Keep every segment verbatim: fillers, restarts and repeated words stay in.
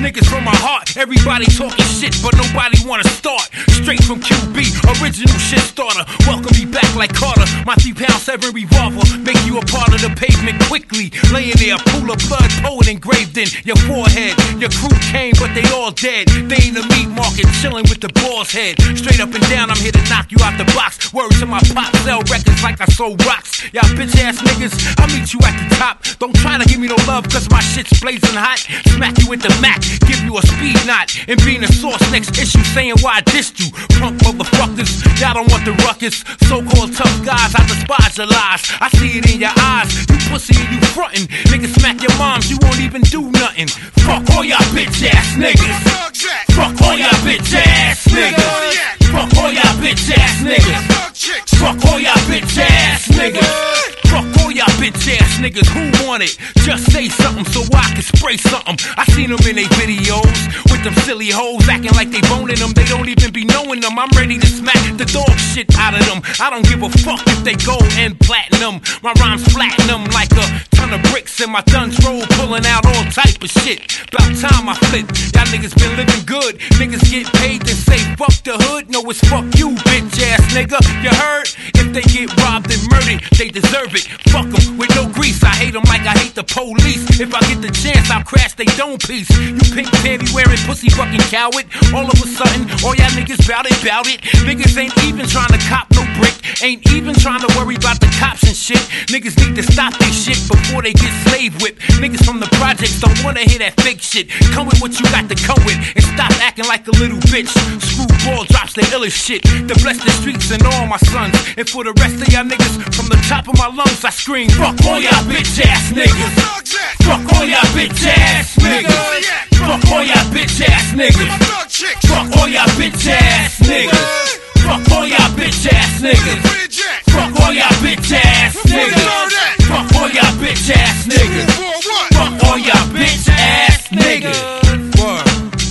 niggas from my heart. Everybody talking shit, but nobody wanna start. Straight from Q B, original shit starter. Welcome me back like Carter. My three pound seven revolver make you a part of the pavement quickly. Laying there, pool of blood, poet engraved in your forehead. Your crew came, but they all dead. They in the meat market, chilling with the boss head. Straight up and down, I'm here to knock you out the box. Words to my pop, sell records like I sold rocks. Y'all bitch ass niggas, I'll meet you at the top. Don't try to give me no love, cause my shit's blazing hot. Smack you with the Mac, give you a speed knot. And being a source, next issue, saying why I dissed you. Punk motherfuckers, y'all don't want the ruckus. So-called tough guys, I despise your lies. I see it in your eyes, you pussy and you frontin'. Niggas smack your moms, you won't even do nothing. Fuck all y'all bitch ass niggas. Fuck all y'all bitch ass niggas. Fuck all y'all bitch ass niggas. Fuck all y'all bitch ass niggas. Fuck all y'all bitch ass niggas. Who want it? Just say something so I can spray something. I seen them in they videos with them silly hoes acting like they boning them. They don't even be knowing them. I'm ready to smack the dog shit out of them. I don't give a fuck if they gold and platinum. My rhymes flatten them like a ton of bricks and my guns roll, pulling out all type of shit. About time I flip. Y'all niggas been living good. Niggas get paid then say fuck the hood. No, it's fuck you, bitch ass nigga. You heard? If they get robbed and murdered, they deserve it. Fuck them with no grease. I hate them like I hate the police. If I get the chance, I'll crash they dome piece. You pink panty wearing pussy fucking coward. All of a sudden, all y'all niggas bout it, bout it. Niggas ain't even trying to cop no brick. Ain't even trying to worry about the cops and shit. Niggas need to stop this shit before they get slave whipped. Niggas from the projects don't wanna hear that fake shit. Come with what you got to come with and stop acting like a little bitch. Screwball drops the illest shit to bless the streets and all my sons. And for the rest of y'all niggas, from the top of my lungs I scream, fuck all y'all bitch ass niggas. Fuck all y'all bitch ass niggas. Fuck all y'all bitch ass niggas. Fuck all y'all bitch ass niggas. Fuck all y'all bitch ass niggas. Fuck all y'all bitch ass niggas. Fuck all y'all bitch ass niggas. Fuck all y'all bitch ass niggas. Word.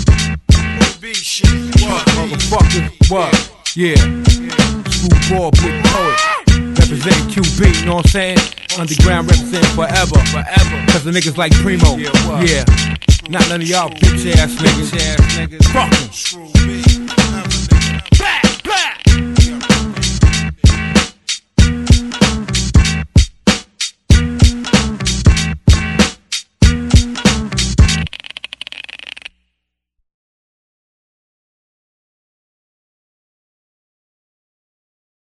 Word, motherfuckers. Word. Yeah. Screwball, big poet. Representing Q B, you know what I'm saying? Underground representing forever. Forever. Cause the niggas like Primo. Yeah. Not none of y'all bitch ass niggas. Fuck 'em.